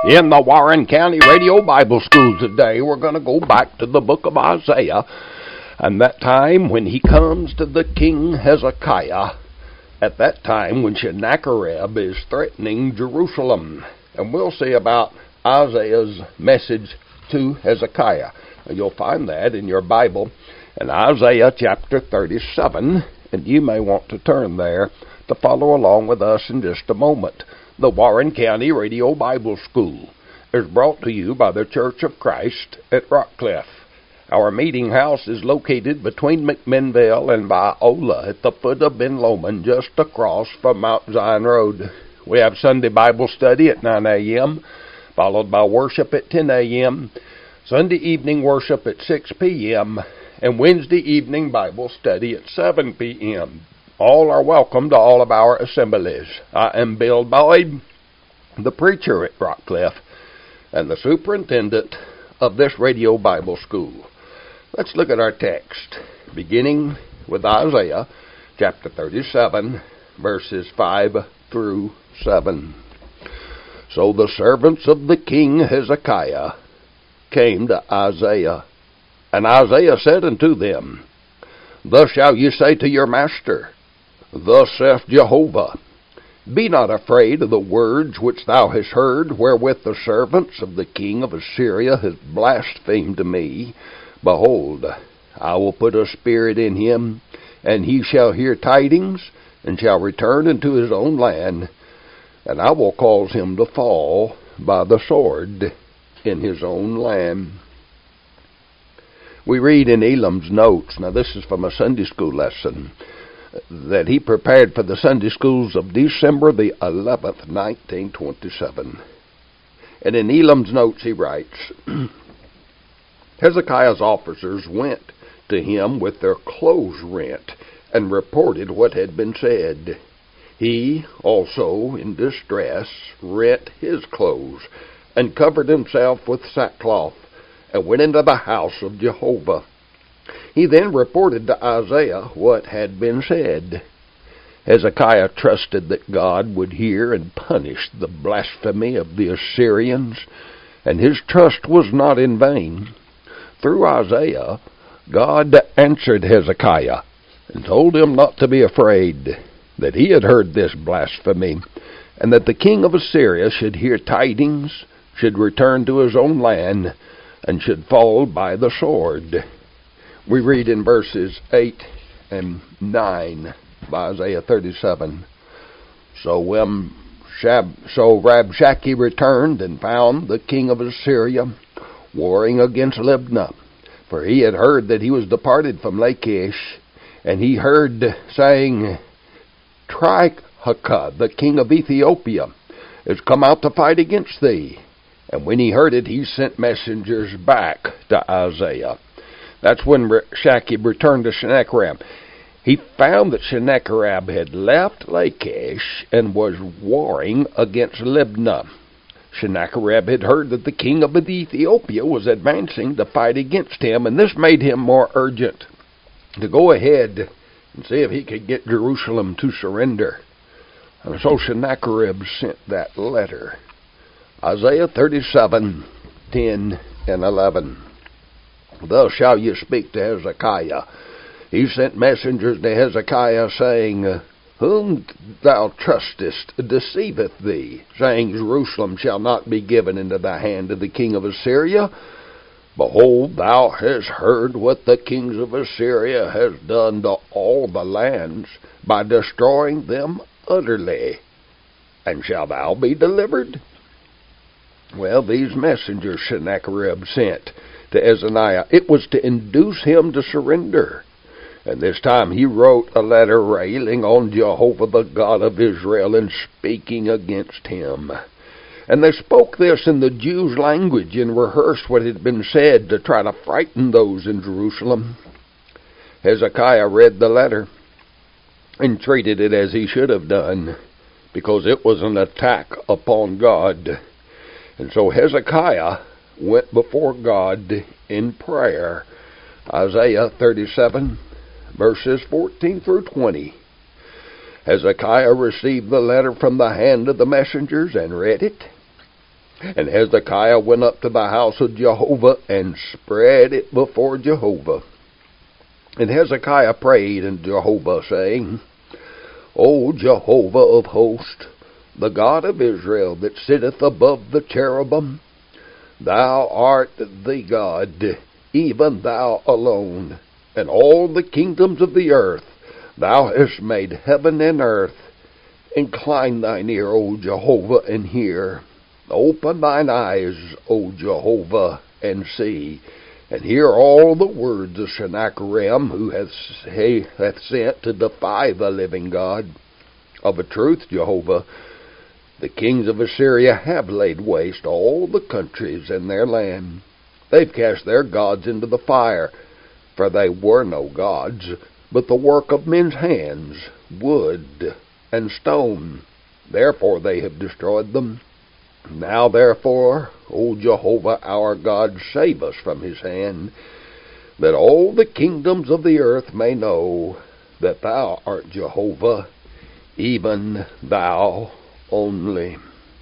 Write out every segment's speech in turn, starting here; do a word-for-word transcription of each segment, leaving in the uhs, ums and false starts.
In the Warren County Radio Bible School today, we're going to go back to the book of Isaiah, and that time when he comes to the king Hezekiah, at that time when Sennacherib is threatening Jerusalem. And we'll see about Isaiah's message to Hezekiah. You'll find that in your Bible in Isaiah chapter thirty-seven, and you may want to turn there to follow along with us in just a moment. The Warren County Radio Bible School is brought to you by the Church of Christ at Rockcliffe. Our meeting house is located between McMinnville and Viola at the foot of Ben Lomond, just across from Mount Zion Road. We have Sunday Bible study at nine a.m., followed by worship at ten a.m., Sunday evening worship at six p.m., and Wednesday evening Bible study at seven p.m. All are welcome to all of our assemblies. I am Bill Boyd, the preacher at Rockcliffe, and the superintendent of this radio Bible school. Let's look at our text, beginning with Isaiah chapter thirty-seven, verses five through seven. So the servants of the king Hezekiah came to Isaiah, and Isaiah said unto them, Thus shall you say to your master, Thus saith Jehovah, Be not afraid of the words which thou hast heard, wherewith the servants of the king of Assyria have blasphemed me. Behold, I will put a spirit in him, and he shall hear tidings, and shall return into his own land, and I will cause him to fall by the sword in his own land. We read in Elam's notes, now this is from a Sunday school lesson, that he prepared for the Sunday schools of December the eleventh, nineteen twenty-seven. And in Elam's notes he writes, Hezekiah's officers went to him with their clothes rent and reported what had been said. He also, in distress, rent his clothes and covered himself with sackcloth and went into the house of Jehovah. He then reported to Isaiah what had been said. Hezekiah trusted that God would hear and punish the blasphemy of the Assyrians, and his trust was not in vain. Through Isaiah, God answered Hezekiah and told him not to be afraid, that he had heard this blasphemy, and that the king of Assyria should hear tidings, should return to his own land, and should fall by the sword. We read in verses eight and nine of Isaiah thirty-seven. So when Shab, so Rabshakeh returned and found the king of Assyria warring against Libnah, for he had heard that he was departed from Lachish, and he heard saying, Tirhakah, the king of Ethiopia, is come out to fight against thee. And when he heard it, he sent messengers back to Isaiah. That's when Rabshakeh returned to Sennacherib. He found that Sennacherib had left Lachish and was warring against Libnah. Sennacherib had heard that the king of Ethiopia was advancing to fight against him, and this made him more urgent to go ahead and see if he could get Jerusalem to surrender. And so Sennacherib sent that letter. Isaiah thirty-seven, ten and eleven. Thus shall you speak to Hezekiah. He sent messengers to Hezekiah, saying, Whom thou trustest deceiveth thee, saying, Jerusalem shall not be given into the hand of the king of Assyria. Behold, thou hast heard what the kings of Assyria has done to all the lands, by destroying them utterly. And shall thou be delivered? Well, these messengers Sennacherib sent to Hezekiah, it was to induce him to surrender. And this time he wrote a letter railing on Jehovah, the God of Israel, and speaking against him. And they spoke this in the Jews' language and rehearsed what had been said to try to frighten those in Jerusalem. Hezekiah read the letter and treated it as he should have done, because it was an attack upon God. And so Hezekiah went before God in prayer. Isaiah thirty-seven, verses fourteen through twenty. Hezekiah received the letter from the hand of the messengers and read it. And Hezekiah went up to the house of Jehovah and spread it before Jehovah. And Hezekiah prayed unto Jehovah, saying, O Jehovah of hosts, the God of Israel, that sitteth above the cherubim, thou art the God, even thou alone, and all the kingdoms of the earth. Thou hast made heaven and earth. Incline thine ear, O Jehovah, and hear. Open thine eyes, O Jehovah, and see, and hear all the words of Sennacherib, who hath, he hath sent to defy the living God. Of a truth, Jehovah, the kings of Assyria have laid waste all the countries in their land. They've cast their gods into the fire, for they were no gods, but the work of men's hands, wood and stone. Therefore they have destroyed them. Now therefore, O Jehovah our God, save us from his hand, that all the kingdoms of the earth may know that thou art Jehovah, even thou only.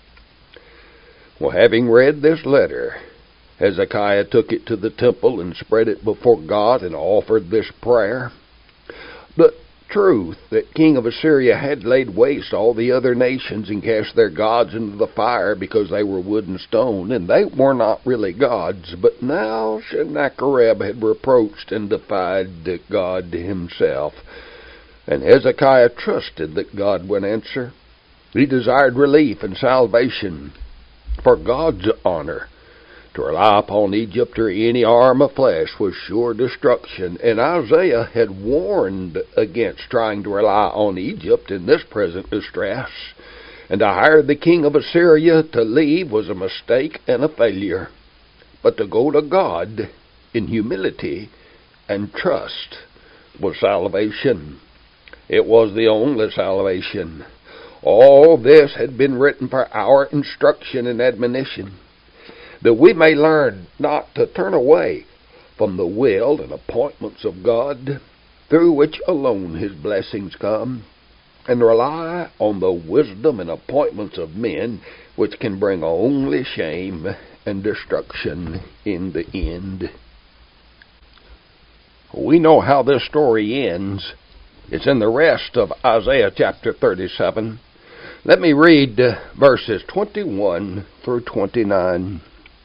Well, having read this letter, Hezekiah took it to the temple and spread it before God and offered this prayer. The truth that king of Assyria had laid waste all the other nations and cast their gods into the fire because they were wood and stone, and they were not really gods. But now Sennacherib had reproached and defied God himself, and Hezekiah trusted that God would answer. He desired relief and salvation for God's honor. To rely upon Egypt or any arm of flesh was sure destruction, and Isaiah had warned against trying to rely on Egypt in this present distress, and to hire the king of Assyria to leave was a mistake and a failure. But to go to God in humility and trust was salvation. It was the only salvation. All this had been written for our instruction and admonition, that we may learn not to turn away from the will and appointments of God, through which alone his blessings come, and rely on the wisdom and appointments of men, which can bring only shame and destruction in the end. We know how this story ends. It's in the rest of Isaiah chapter thirty-seven. Let me read verses twenty-one through twenty-nine.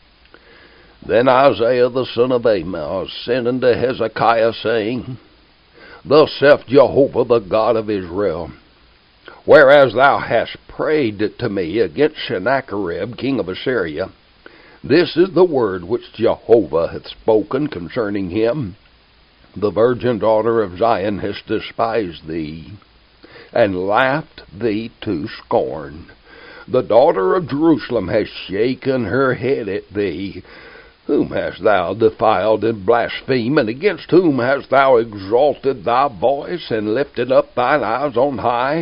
Then Isaiah the son of Amoz sent unto Hezekiah, saying, Thus saith Jehovah the God of Israel, Whereas thou hast prayed to me against Sennacherib king of Assyria, this is the word which Jehovah hath spoken concerning him. The virgin daughter of Zion has despised thee, and laughed thee to scorn. The daughter of Jerusalem has shaken her head at thee. Whom hast thou defiled and blasphemed, and against whom hast thou exalted thy voice, and lifted up thine eyes on high?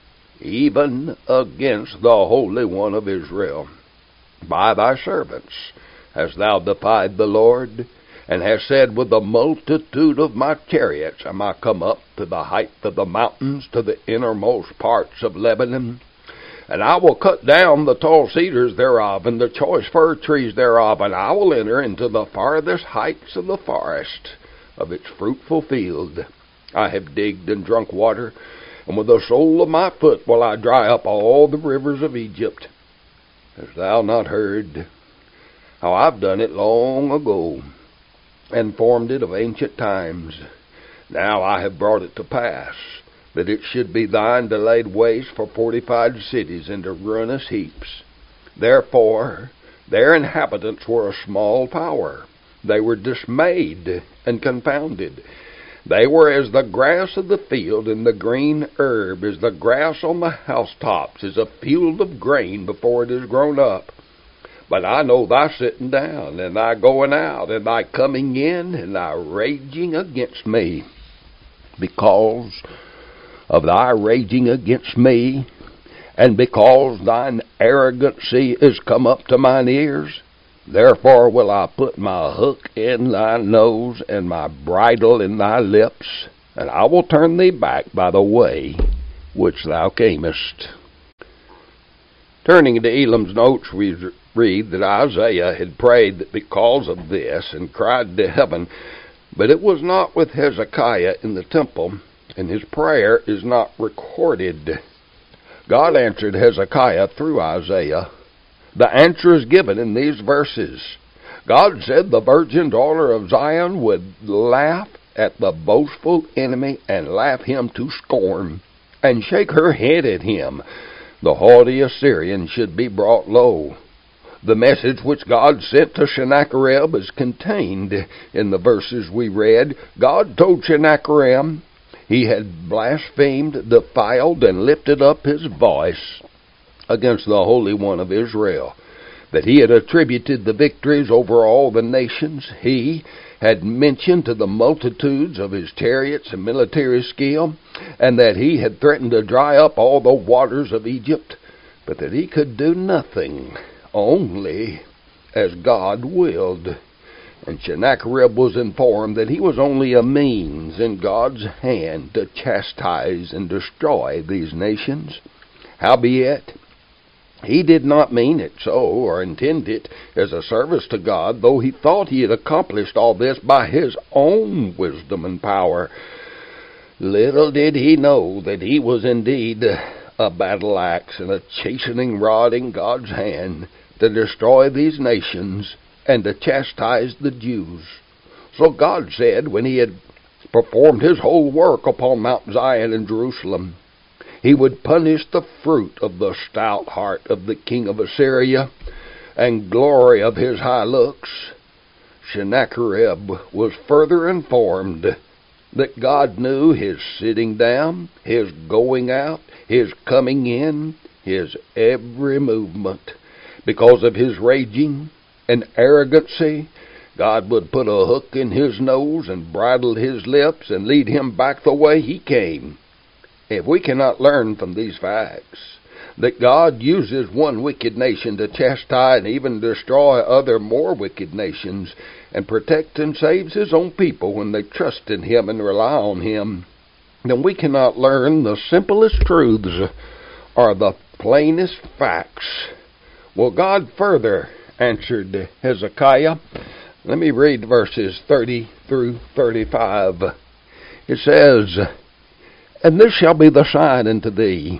Even against the Holy One of Israel. By thy servants hast thou defied the Lord, and hast said, With the multitude of my chariots am I come up to the height of the mountains, to the innermost parts of Lebanon. And I will cut down the tall cedars thereof, and the choice fir trees thereof, and I will enter into the farthest heights of the forest of its fruitful field. I have digged and drunk water, and with the sole of my foot will I dry up all the rivers of Egypt. Hast thou not heard how I've done it long ago, and formed it of ancient times? Now I have brought it to pass, that it should be thine to lay waste for fortified cities into ruinous heaps. Therefore their inhabitants were a small power. They were dismayed and confounded. They were as the grass of the field, and the green herb as the grass on the housetops, as a field of grain before it is grown up. But I know thy sitting down, and thy going out, and thy coming in, and thy raging against me. Because of thy raging against me, and because thine arrogancy is come up to mine ears, therefore will I put my hook in thy nose, and my bridle in thy lips, and I will turn thee back by the way which thou camest. Turning to Elam's notes, we read that Isaiah had prayed that because of this and cried to heaven, but it was not with Hezekiah in the temple, and his prayer is not recorded. God answered Hezekiah through Isaiah. The answer is given in these verses. God said the virgin daughter of Zion would laugh at the boastful enemy and laugh him to scorn, and shake her head at him. The haughty Assyrian should be brought low. The message which God sent to Sennacherib is contained in the verses we read. God told Sennacherib he had blasphemed, defiled, and lifted up his voice against the Holy One of Israel, that he had attributed the victories over all the nations. He had mentioned to the multitudes of his chariots and military skill, and that he had threatened to dry up all the waters of Egypt, but that he could do nothing, only as God willed. And Sennacherib was informed that he was only a means in God's hand to chastise and destroy these nations. Howbeit, he did not mean it so, or intend it as a service to God, though he thought he had accomplished all this by his own wisdom and power. Little did he know that he was indeed a battle axe and a chastening rod in God's hand to destroy these nations and to chastise the Jews. So God said, when he had performed his whole work upon Mount Zion and Jerusalem, he would punish the fruit of the stout heart of the king of Assyria and glory of his high looks. Sennacherib was further informed that God knew his sitting down, his going out, his coming in, his every movement. Because of his raging and arrogancy, God would put a hook in his nose and bridle his lips and lead him back the way he came. If we cannot learn from these facts that God uses one wicked nation to chastise and even destroy other more wicked nations, and protects and saves his own people when they trust in him and rely on him, then we cannot learn the simplest truths or the plainest facts. Well, God further answered Hezekiah. Let me read verses thirty through thirty-five. It says, "And this shall be the sign unto thee.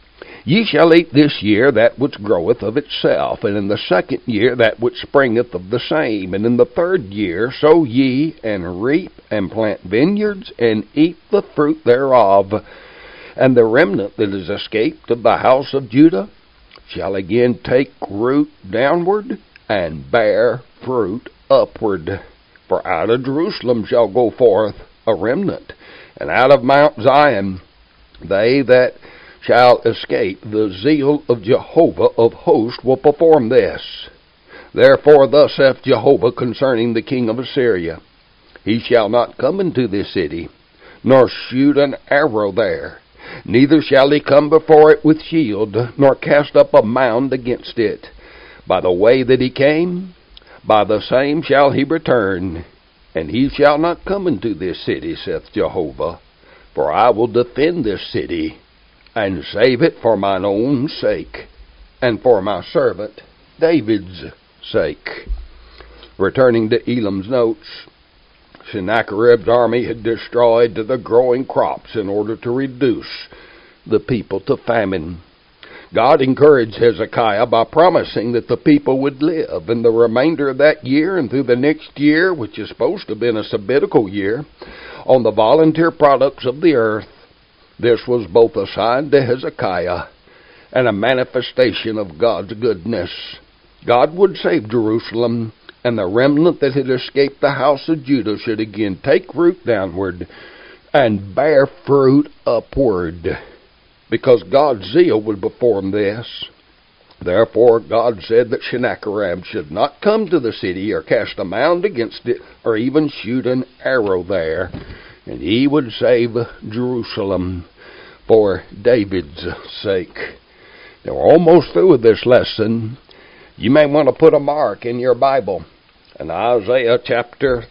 Ye shall eat this year that which groweth of itself, and in the second year that which springeth of the same, and in the third year sow ye, and reap, and plant vineyards, and eat the fruit thereof. And the remnant that is escaped of the house of Judah shall again take root downward, and bear fruit upward. For out of Jerusalem shall go forth a remnant, and out of Mount Zion they that shall escape. The zeal of Jehovah of hosts will perform this. Therefore thus saith Jehovah concerning the king of Assyria, he shall not come into this city, nor shoot an arrow there, neither shall he come before it with shield, nor cast up a mound against it. By the way that he came, by the same shall he return, and he shall not come into this city, saith Jehovah. For I will defend this city, and save it for mine own sake, and for my servant David's sake." Returning to Elam's notes, Sennacherib's army had destroyed the growing crops in order to reduce the people to famine. God encouraged Hezekiah by promising that the people would live in the remainder of that year and through the next year, which is supposed to have been a sabbatical year, on the volunteer products of the earth. This was both a sign to Hezekiah and a manifestation of God's goodness. God would save Jerusalem, and the remnant that had escaped the house of Judah should again take root downward and bear fruit upward, because God's zeal would perform this. Therefore God said that Sennacherib should not come to the city or cast a mound against it or even shoot an arrow there, and he would save Jerusalem for David's sake. Now we're almost through with this lesson. You may want to put a mark in your Bible in Isaiah chapter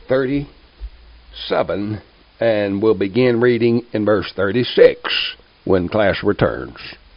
thirty-seven, and we'll begin reading in verse thirty-six when class returns.